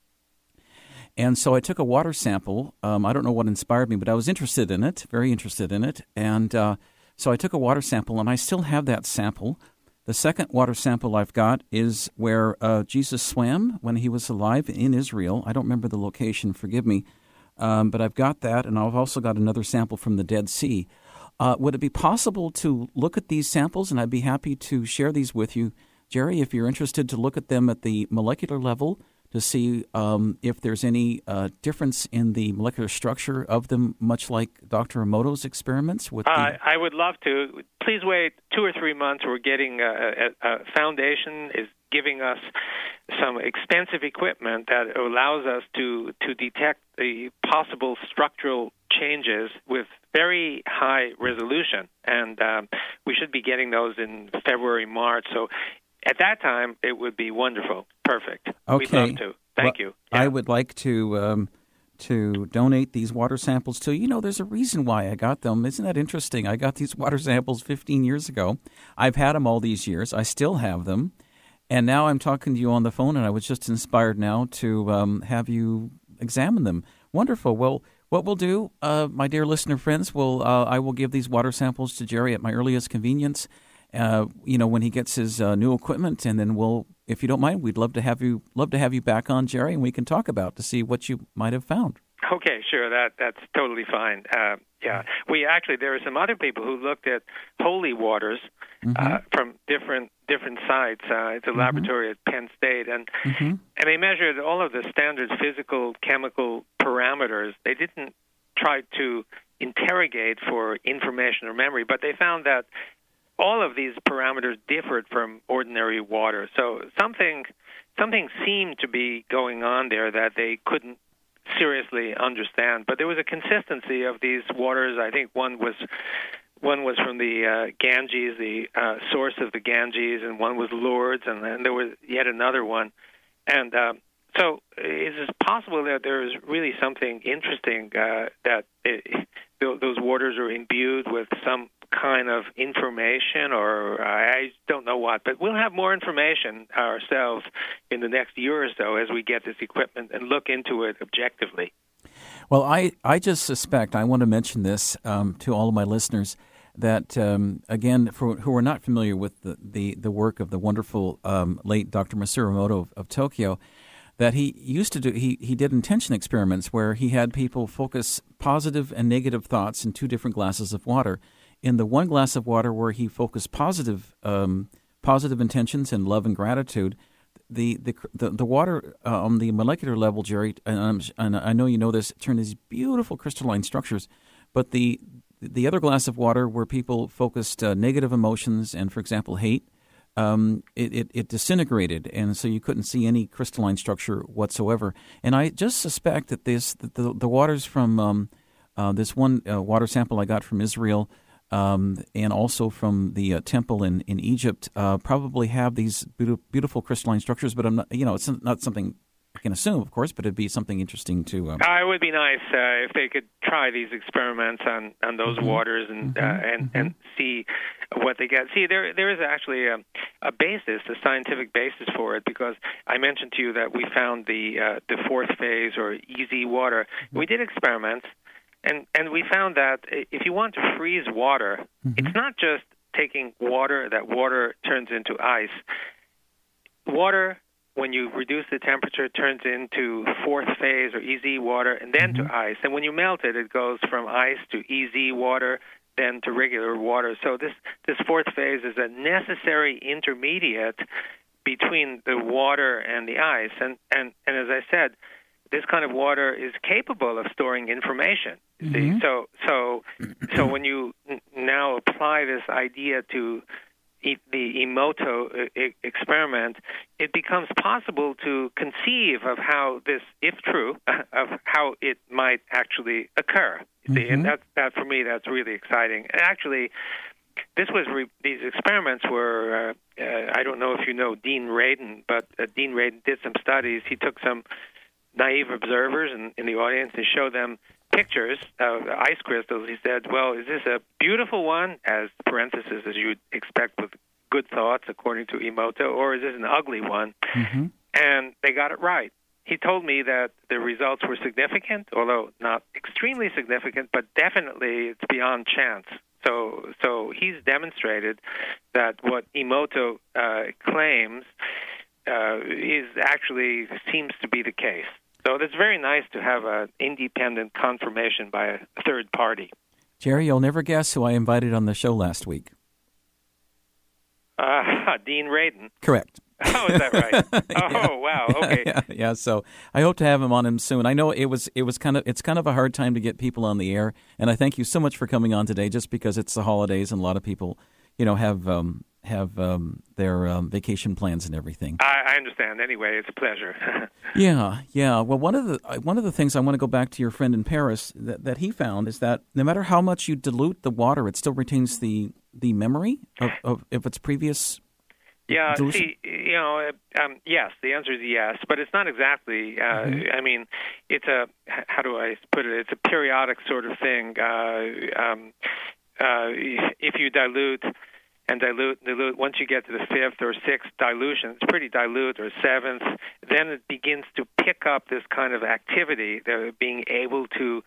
And so I took a water sample. Um, I don't know what inspired me, but I was interested in it, very interested in it. And uh, So I took a water sample, and I still have that sample. The second water sample I've got is where uh, Jesus swam when he was alive in Israel. I don't remember the location, forgive me, um, but I've got that, and I've also got another sample from the Dead Sea. Uh, would it be possible to look at these samples, and I'd be happy to share these with you, Jerry, if you're interested to look at them at the molecular level, to see um, if there's any uh, difference in the molecular structure of them, much like Doctor Emoto's experiments? With the... uh, I would love to. Please wait two or three months. We're getting a, a, a foundation is giving us some expensive equipment that allows us to, to detect the possible structural changes with very high resolution. And um, we should be getting those in February, March. So at that time, it would be wonderful. Perfect. Okay. We'd love to. Thank well, you. Yeah. I would like to um, to donate these water samples to you. You know, there's a reason why I got them. Isn't that interesting? I got these water samples fifteen years ago. I've had them all these years. I still have them. And now I'm talking to you on the phone, and I was just inspired now to um, have you examine them. Wonderful. Well, what we'll do, uh, my dear listener friends, will uh, I will give these water samples to Jerry at my earliest convenience. Uh, you know, when he gets his uh, new equipment, and then we'll, if you don't mind, we'd love to have you love to have you back on, Jerry, and we can talk about to see what you might have found. Okay, sure. That that's totally fine. Uh, yeah, we actually there are some other people who looked at holy waters mm-hmm. uh, from different different sites. Uh, it's a mm-hmm. laboratory at Penn State, and mm-hmm. and they measured all of the standard physical, chemical parameters. They didn't try to interrogate for information or memory, but they found that all of these parameters differed from ordinary water. So something something seemed to be going on there that they couldn't seriously understand. But there was a consistency of these waters. I think one was one was from the uh, Ganges, the uh, source of the Ganges, and one was Lourdes, and then there was yet another one. And uh, so is it possible that there is really something interesting uh, that it, those waters are imbued with some kind of information, or I don't know what, but we'll have more information ourselves in the next year or so as we get this equipment and look into it objectively. Well, I, I just suspect, I want to mention this um, to all of my listeners, that, um, again, for who are not familiar with the, the, the work of the wonderful um, late Doctor Masaru Emoto of, of Tokyo, that he used to do, he, he did intention experiments where he had people focus positive and negative thoughts in two different glasses of water. In the one glass of water where he focused positive um, positive intentions and love and gratitude, the the the, the water uh, on the molecular level, Jerry, and, I'm, and I know you know this, turned these beautiful crystalline structures. But the the other glass of water where people focused uh, negative emotions and, for example, hate, um, it, it, it disintegrated, and so you couldn't see any crystalline structure whatsoever. And I just suspect that this that the the waters from um, uh, this one uh, water sample I got from Israel. Um, and also from the uh, temple in, in Egypt, uh, probably have these beautiful, beautiful crystalline structures. But I'm not, you know, it's not something I can assume, of course, but it'd be something interesting to. Um... Uh, it would be nice uh, if they could try these experiments on, on those mm-hmm. waters and mm-hmm. uh, and mm-hmm. and see what they get. See, there there is actually a, a basis, a scientific basis for it, because I mentioned to you that we found the uh, the fourth phase or E Z water. Mm-hmm. We did experiments. And and we found that if you want to freeze water, mm-hmm. it's not just taking water, that water turns into ice. Water, when you reduce the temperature, turns into fourth phase or E Z water and then mm-hmm. to ice. And when you melt it, it goes from ice to E Z water, then to regular water. So this, this fourth phase is a necessary intermediate between the water and the ice. And, and, and as I said, this kind of water is capable of storing information. You see, mm-hmm. so so so when you n- now apply this idea to e- the Emoto e- experiment, it becomes possible to conceive of how this, if true, of how it might actually occur. You see, mm-hmm. and that that for me, that's really exciting. And actually, this was re- these experiments were. Uh, uh, I don't know if you know Dean Radin, but uh, Dean Radin did some studies. He took some naive observers in, in the audience and showed them pictures of ice crystals. He said, well, is this a beautiful one, as parenthesis, as you would expect with good thoughts, according to Emoto, or is this an ugly one? Mm-hmm. And they got it right. He told me that the results were significant, although not extremely significant, but definitely it's beyond chance. So so he's demonstrated that what Emoto uh, claims uh, is actually seems to be the case. So it's very nice to have an independent confirmation by a third party. Jerry, you'll never guess who I invited on the show last week. Uh, Dean Radin. Correct. Oh, is that right? Oh, yeah. Wow. Okay. Yeah, yeah. So I hope to have him on him soon. I know it was it was kind of it's kind of a hard time to get people on the air, and I thank you so much for coming on today. Just because it's the holidays and a lot of people, you know, have um, have um, their um, vacation plans and everything. I, I understand. Anyway, it's a pleasure. yeah, yeah. Well, one of the one of the things I want to go back to your friend in Paris that, that he found is that no matter how much you dilute the water, it still retains the the memory of, of, of its previous. Yeah, dilution? see, you know, um, yes, the answer is yes, but it's not exactly, uh, mm-hmm. I mean, it's a, how do I put it, it's a periodic sort of thing. Uh, um, uh, if you dilute and dilute, dilute, once you get to the fifth or sixth dilution, it's pretty dilute, or seventh, then it begins to pick up this kind of activity, uh, being able to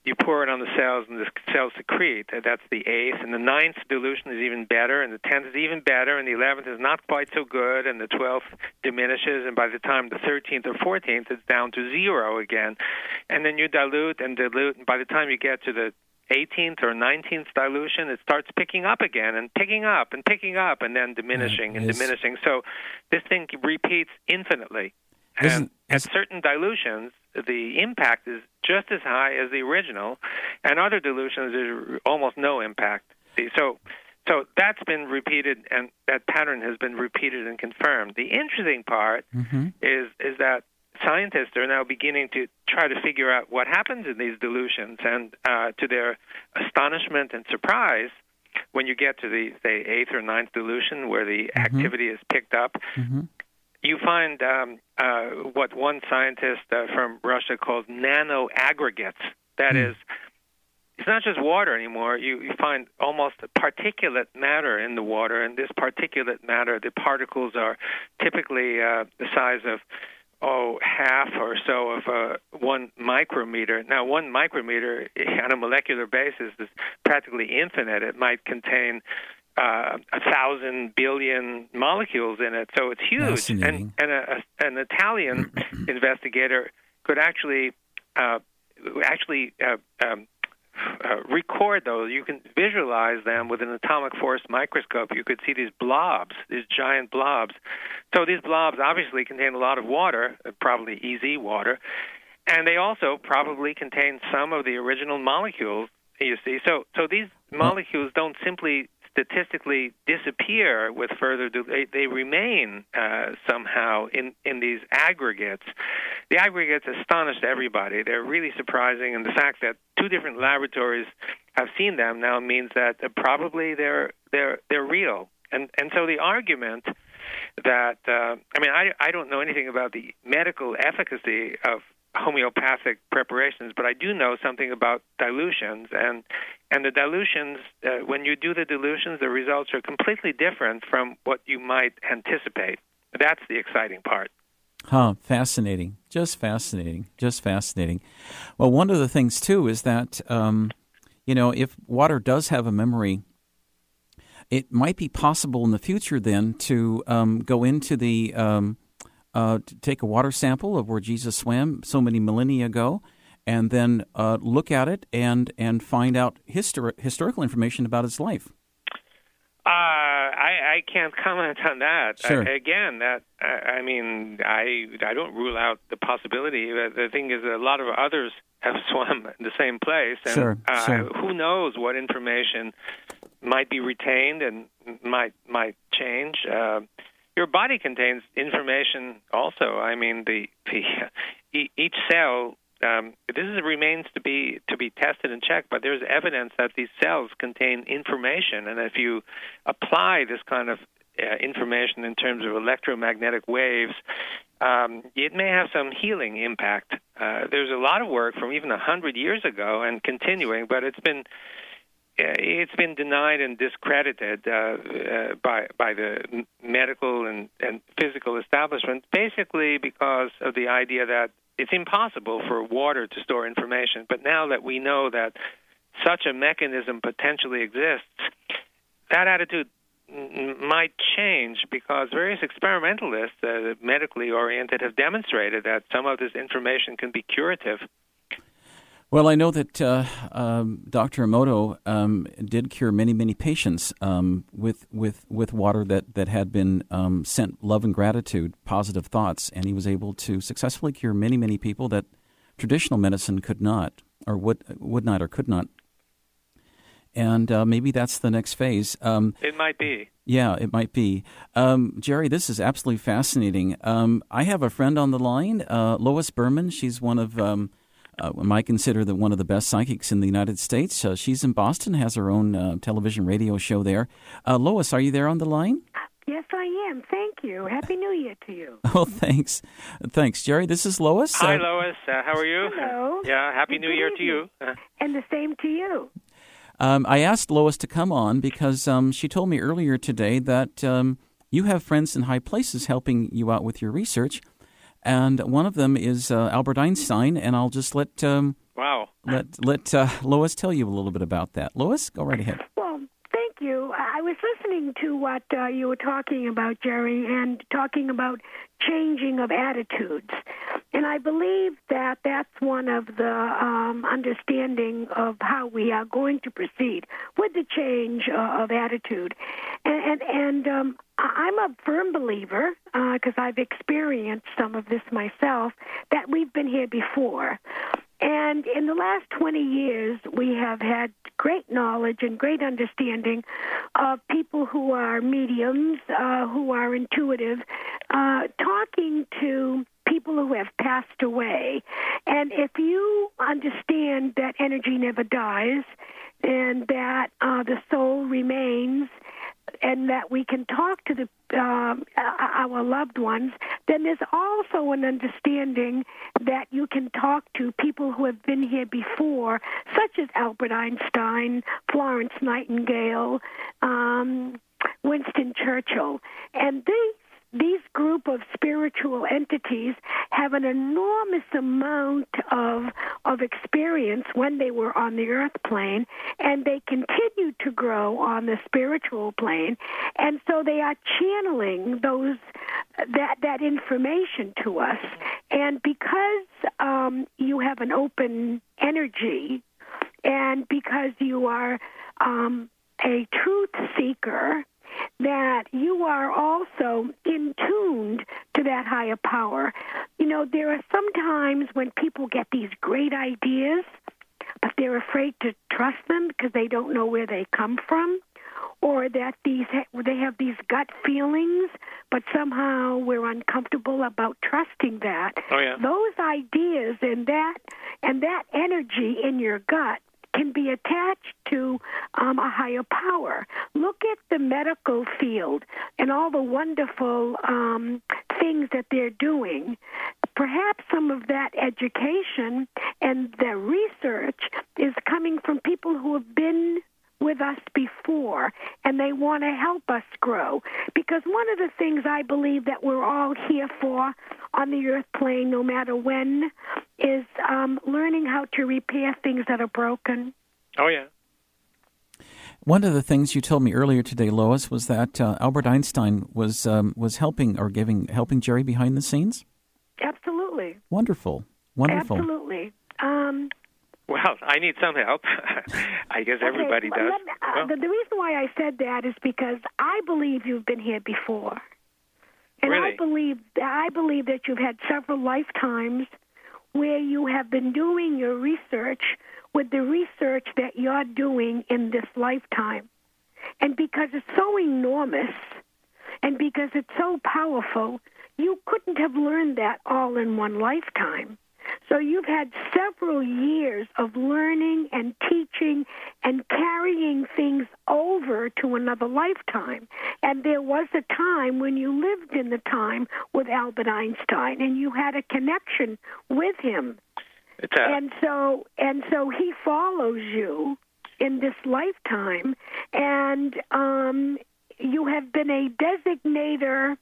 you pour it on the cells, and the cells secrete. That's the eighth. And the ninth dilution is even better, and the tenth is even better, and the eleventh is not quite so good, and the twelfth diminishes, and by the time the thirteenth or fourteenth, it's down to zero again. And then you dilute and dilute, and by the time you get to the eighteenth or nineteenth dilution, it starts picking up again, and picking up, and picking up, and then diminishing yeah, and diminishing. So this thing repeats infinitely. And at certain dilutions, the impact is just as high as the original, and other dilutions there's almost no impact. So, so that's been repeated, and that pattern has been repeated and confirmed. The interesting part mm-hmm. is is that scientists are now beginning to try to figure out what happens in these dilutions, and uh, to their astonishment and surprise, when you get to the, say, eighth or ninth dilution where the mm-hmm. activity is picked up, mm-hmm. you find um, uh, what one scientist uh, from Russia calls nano aggregates. That mm. is, it's not just water anymore. You, you find almost particulate matter in the water, and this particulate matter, the particles are typically uh, the size of oh, half or so of uh, one micrometer. Now, one micrometer on a molecular basis is practically infinite. It might contain uh, a thousand billion molecules in it, so it's huge. And, and a, a, an Italian investigator could actually uh, actually uh, um, uh, record those. You can visualize them with an atomic force microscope. You could see these blobs, these giant blobs. So these blobs obviously contain a lot of water, probably E Z water, and they also probably contain some of the original molecules, you see. So so these molecules don't simply statistically disappear with further, they, they remain uh, somehow in, in these aggregates. The aggregates astonished everybody. They're really surprising, and the fact that two different laboratories have seen them now means that uh, probably they're they're they're real. And and so the argument that uh, I mean I I don't know anything about the medical efficacy of homeopathic preparations, but I do know something about dilutions, and and the dilutions, uh, when you do the dilutions, the results are completely different from what you might anticipate. That's the exciting part. Huh, fascinating. Just fascinating. Just fascinating. Well, one of the things, too, is that, um, you know, if water does have a memory, it might be possible in the future then to um, go into the, um, uh, to take a water sample of where Jesus swam so many millennia ago, and then uh, look at it and, and find out histor- historical information about its life. Uh, I, I can't comment on that. Sure. I, again, that I, I mean, I I don't rule out the possibility. The thing is, a lot of others have swum in the same place, and sure, uh, sure. who knows what information might be retained and might might change. Uh, your body contains information also. I mean, the the each cell. Um, this is, remains to be to be tested and checked, but there's evidence that these cells contain information, and if you apply this kind of uh, information in terms of electromagnetic waves, um, it may have some healing impact. Uh, there's a lot of work from even a hundred years ago and continuing, but it's been uh, it's been denied and discredited uh, uh, by by the medical and, and physical establishment, basically because of the idea that it's impossible for water to store information. But now that we know that such a mechanism potentially exists, that attitude n- might change, because various experimentalists, uh, medically oriented, have demonstrated that some of this information can be curative. Well, I know that uh, um, Doctor Emoto um, did cure many, many patients um, with with with water that that had been um, sent love and gratitude, positive thoughts, and he was able to successfully cure many, many people that traditional medicine could not, or would would not, or could not. And uh, maybe that's the next phase. Um, it might be. Yeah, it might be. Um, Jerry, this is absolutely fascinating. Um, I have a friend on the line, uh, Lois Berman. She's one of Um, Uh, I consider that one of the best psychics in the United States. Uh, she's in Boston, has her own uh, television radio show there. Uh, Lois, are you there on the line? Yes, I am. Thank you. Happy New Year to you. Oh, thanks. Thanks, Jerry. This is Lois. Hi, uh, Lois. Uh, how are you? Hello. Yeah, Happy New Good Year evening. to you. Uh, and the same to you. Um, I asked Lois to come on because um, she told me earlier today that um, you have friends in high places helping you out with your research. and one of them is uh, Albert Einstein, and I'll just let um, wow let let uh, Lois tell you a little bit about that. Lois, go right ahead. Well, thank you. I was listening to what uh, you were talking about, Jerry, and talking about changing of attitudes. And I believe that that's one of the um, understanding of how we are going to proceed with the change uh, of attitude. And, and, and um, I'm a firm believer, because uh, I've experienced some of this myself, that we've been here before. And in the last twenty years, we have had great knowledge and great understanding of people who are mediums, uh, who are intuitive, uh, talking to people who have passed away. And if you understand that energy never dies and that uh, the soul remains, and that we can talk to the um, our loved ones, then there's also an understanding that you can talk to people who have been here before, such as Albert Einstein, Florence Nightingale, um, Winston Churchill. And these These group of spiritual entities have an enormous amount of of experience when they were on the earth plane, and they continue to grow on the spiritual plane, and so they are channeling those that that information to us. And because um, you have an open energy, and because you are um, a truth seeker, that you are also in tuned to that higher power. You know, there are some times when people get these great ideas, but they're afraid to trust them because they don't know where they come from, or that these they have these gut feelings, but somehow we're uncomfortable about trusting that. Oh, yeah. Those ideas and that and that energy in your gut can be attached to um, a higher power. Look at the medical field and all the wonderful um, things that they're doing. Perhaps some of that education and the research is coming from people who have been with us before, and they want to help us grow. Because one of the things I believe that we're all here for on the earth plane, no matter when, is um, learning how to repair things that are broken. Oh, yeah. One of the things you told me earlier today, Lois, was that uh, Albert Einstein was um, was helping or giving helping Jerry behind the scenes. Absolutely. Wonderful, wonderful. Absolutely. Um, Well, I need some help. I guess everybody okay, does. Let me, uh, well, the, the reason why I said that is because I believe you've been here before, and Really? I believe I believe that you've had several lifetimes where you have been doing your research with the research that you're doing in this lifetime, and because it's so enormous, and because it's so powerful, you couldn't have learned that all in one lifetime. So you've had several years of learning and teaching and carrying things over to another lifetime. And there was a time when you lived in the time with Albert Einstein, and you had a connection with him. it's a, And so, and so he follows you in this lifetime, and um, you have been a designator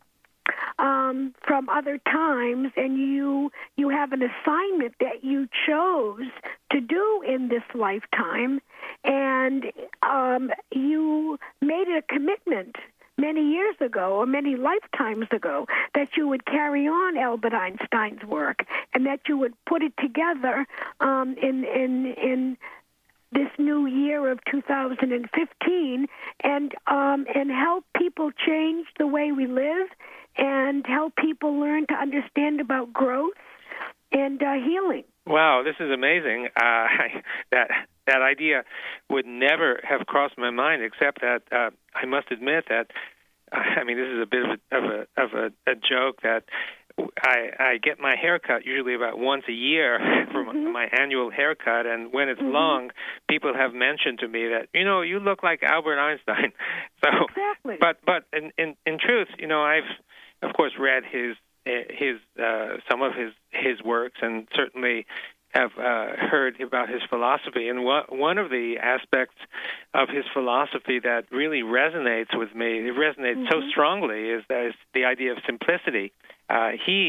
Um, from other times, and you you have an assignment that you chose to do in this lifetime, and um, you made a commitment many years ago or many lifetimes ago that you would carry on Albert Einstein's work and that you would put it together um, in in in this new year of two thousand fifteen and um, and help people change the way we live, and help people learn to understand about growth and uh, healing. Wow, this is amazing. Uh, that that idea would never have crossed my mind, except that uh, I must admit that, uh, I mean, this is a bit of a, of a, of a, a joke that I, I get my haircut usually about once a year for mm-hmm. my annual haircut, and when it's mm-hmm. long, people have mentioned to me that, you know, you look like Albert Einstein. So, exactly. But but in, in, in truth, you know, I've of course read his his uh, some of his his works, and certainly have uh, heard about his philosophy. And one one of the aspects of his philosophy that really resonates with me, it resonates mm-hmm. so strongly, is that is the idea of simplicity. Uh, he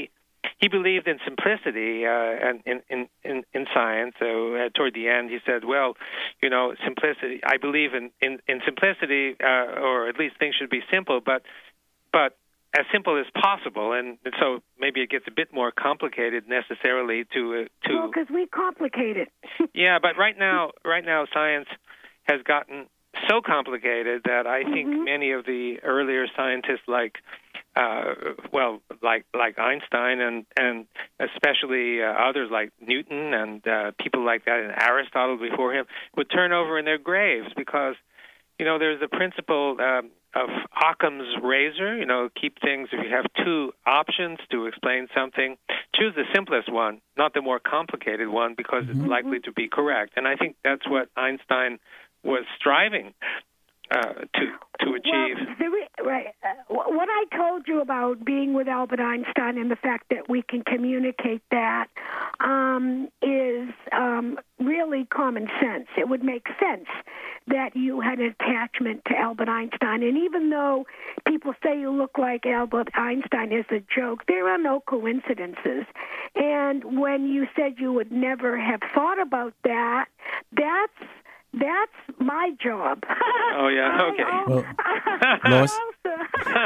he believed in simplicity uh, and in, in, in, in science. So uh, toward the end, he said, well, you know, simplicity, I believe in, in, in simplicity, uh, or at least things should be simple, but but as simple as possible. And, and so maybe it gets a bit more complicated necessarily to... Uh, to well, because we complicate it. Yeah, but right now, right now, science has gotten so complicated that I think mm-hmm. many of the earlier scientists, like, uh, well, like like Einstein and and especially uh, others like Newton and uh, people like that, and Aristotle before him, would turn over in their graves because, you know, there's the principle um, of Occam's razor. You know, keep things, if you have two options to explain something, choose the simplest one, not the more complicated one, because mm-hmm. it's likely to be correct. And I think that's what Einstein was striving uh, to to achieve. Well, there, right. Uh, what I told you about being with Albert Einstein and the fact that we can communicate that um, is um, really common sense. It would make sense that you had an attachment to Albert Einstein. And even though people say you look like Albert Einstein is a joke, there are no coincidences. And when you said you would never have thought about that, that's That's my job. Oh, yeah, okay. I, well, I Lois? also,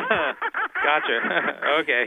Gotcha. Okay.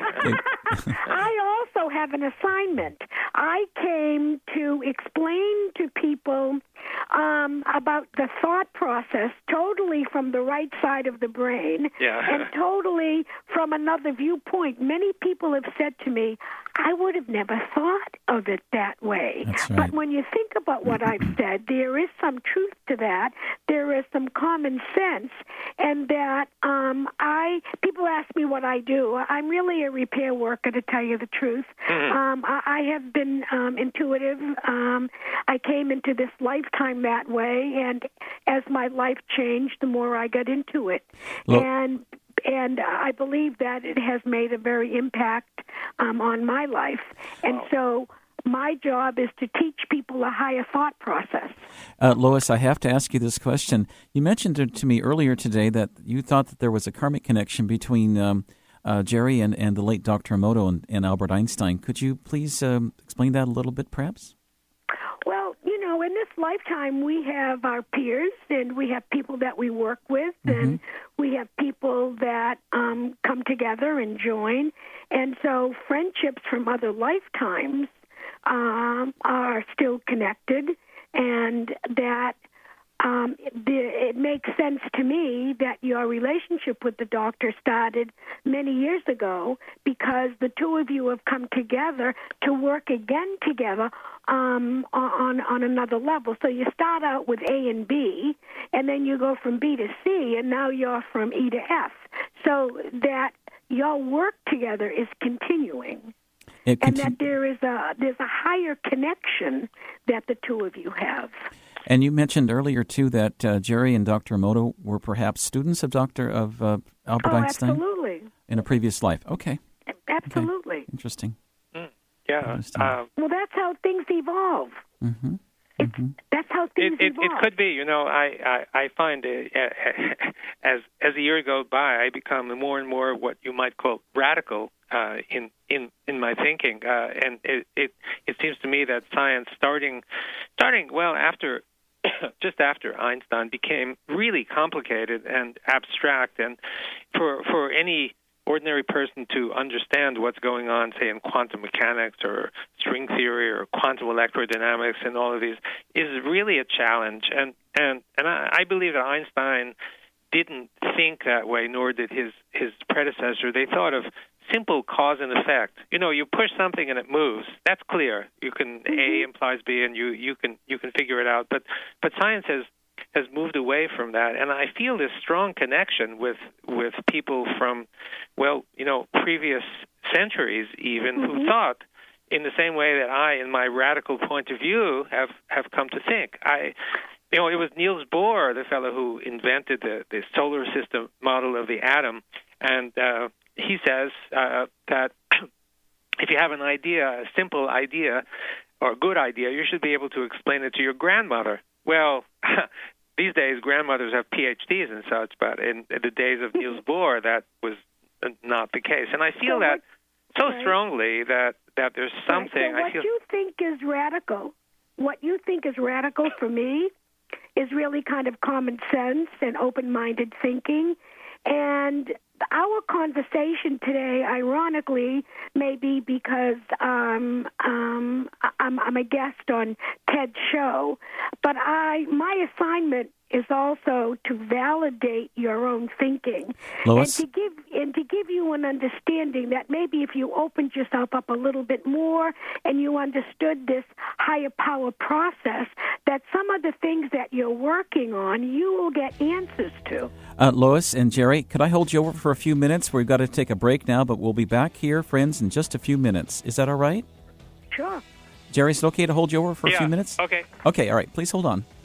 I also have an assignment. I came to explain to people um, about the thought process totally from the right side of the brain yeah. and totally from another viewpoint. Many people have said to me, I would have never thought of it that way. That's right. But when you think about what I've said, there is some truth to that. There is some common sense, and that um, I people ask me what I do. I'm really a repair worker, to tell you the truth. Mm-hmm. Um, I, I have been um, intuitive. Um, I came into this lifetime that way, and as my life changed, the more I got into it. Well, and And I believe that it has made a very impact um, on my life. And wow. so my job is to teach people a higher thought process. Uh, Lois, I have to ask you this question. You mentioned it to me earlier today that you thought that there was a karmic connection between um, uh, Jerry and, and the late Doctor Emoto and, and Albert Einstein. Could you please um, explain that a little bit, perhaps? Well, you know, in this lifetime, we have our peers, and we have people that we work with, mm-hmm. and we have people that um, come together and join. And so friendships from other lifetimes um, are still connected, and that um, the, it makes sense to me that your relationship with the doctor started many years ago because the two of you have come together to work again together um, on, on another level. So you start out with A and B, and then you go from B to C, and now you're from E to F. So that your work together is continuing. It and conti- that there is a there's a higher connection that the two of you have. And you mentioned earlier too that uh, Jerry and Doctor Emoto were perhaps students of Doctor of uh, Albert oh, Einstein absolutely. in a previous life. Okay, absolutely. okay. Interesting. Mm. Yeah. Interesting. Um, well, that's how things evolve. Mm-hmm. It's, mm-hmm. That's how things it, it, evolve. It could be. You know, I I, I find it, uh, as as the year goes by, I become more and more what you might call radical uh, in in in my thinking, uh, and it, it it seems to me that science, starting starting well after. just after Einstein, became really complicated and abstract, and for for any ordinary person to understand what's going on, say in quantum mechanics or string theory or quantum electrodynamics and all of these, is really a challenge. And and and I, I believe that Einstein didn't think that way, nor did his his predecessor. They thought of simple cause and effect. You know, you push something and it moves. That's clear. You can mm-hmm. A implies B, and you, you can you can figure it out. But but science has has moved away from that, and I feel this strong connection with with people from, well, you know, previous centuries even, mm-hmm. who thought in the same way that I, in my radical point of view, have have come to think. I. You know, it was Niels Bohr, the fellow who invented the, the solar system model of the atom, and uh, he says uh, that if you have an idea, a simple idea or a good idea, you should be able to explain it to your grandmother. Well, these days grandmothers have P H Ds and such, but in, in the days of Niels Bohr, that was not the case. And I feel so that... so right. strongly that, that there's something Right. So what I feel. you think is radical, what you think is radical for me, is really kind of common sense and open-minded thinking, and our conversation today, ironically, may be because um, um, I'm, I'm a guest on Ted's show, but I my assignment is also to validate your own thinking, Lois? and to give and to give you an understanding that maybe if you opened yourself up a little bit more and you understood this higher power process, that some of the things that you're working on, you will get answers to. Uh, Lois and Jerry, could I hold you over for a few minutes? We've got to take a break now, but we'll be back here, friends, in just a few minutes. Is that all right? Sure. Jerry, is it okay to hold you over for yeah, a few minutes? Okay. Okay, all right. Please hold on.